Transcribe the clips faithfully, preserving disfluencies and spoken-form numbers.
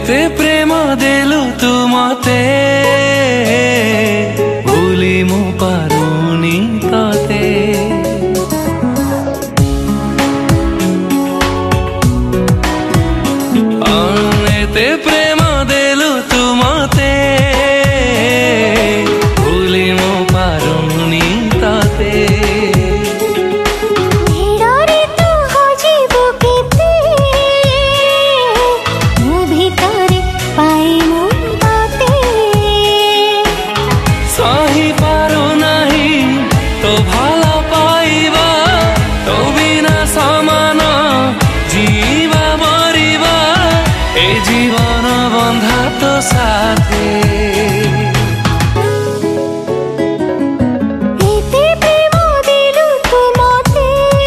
एते प्रेम देलु तू मते भूली मु पारुनी तते एते प्रेम देलु तू मते भूली मु पारुनी तते जीवन बंधा तो साथे एते प्रेम देलु तू मते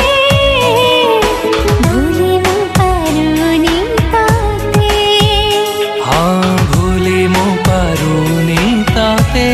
भूली मु पारुनी तते हाँ भूली मु पारुनी तते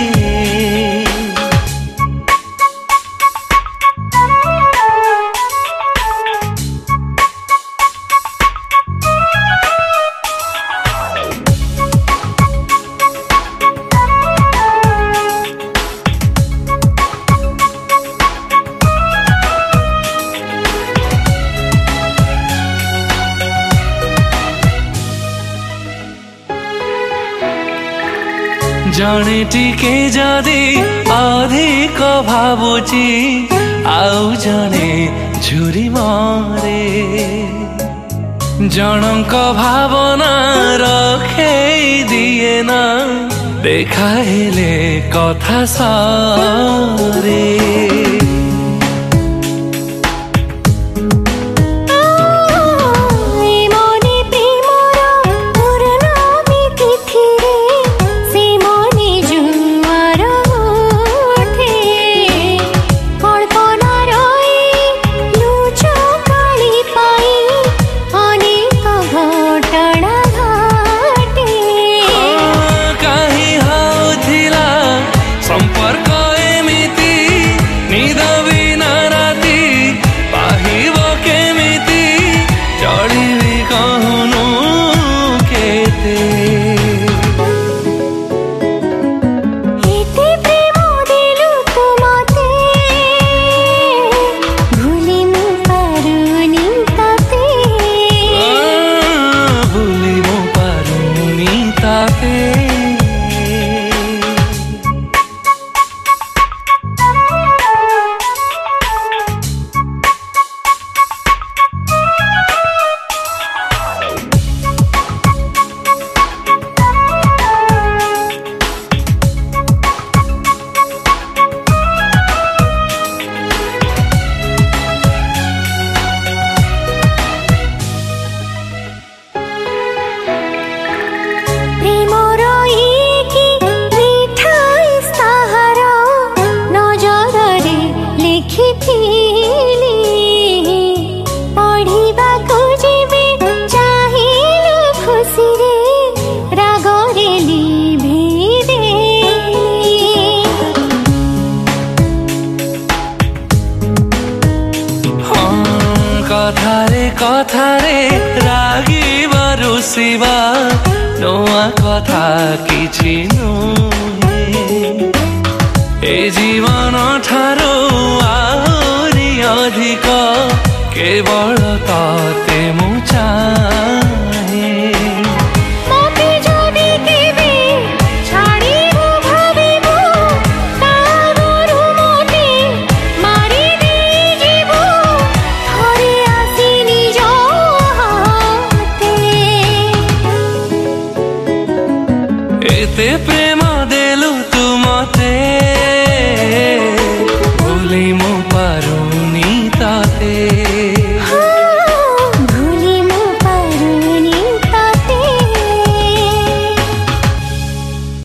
जणे टिके जदि अधिक भावुची आउ जणे झुरी मारे जनक भावना रखे दिए ना देखाइले कथा सारे कथारे कथारे रागी बरुसिबा नोआ कथा किछि नुहे ए जीवन ठारो आहुरी अधिक केवल तते मु चाहे एते प्रेम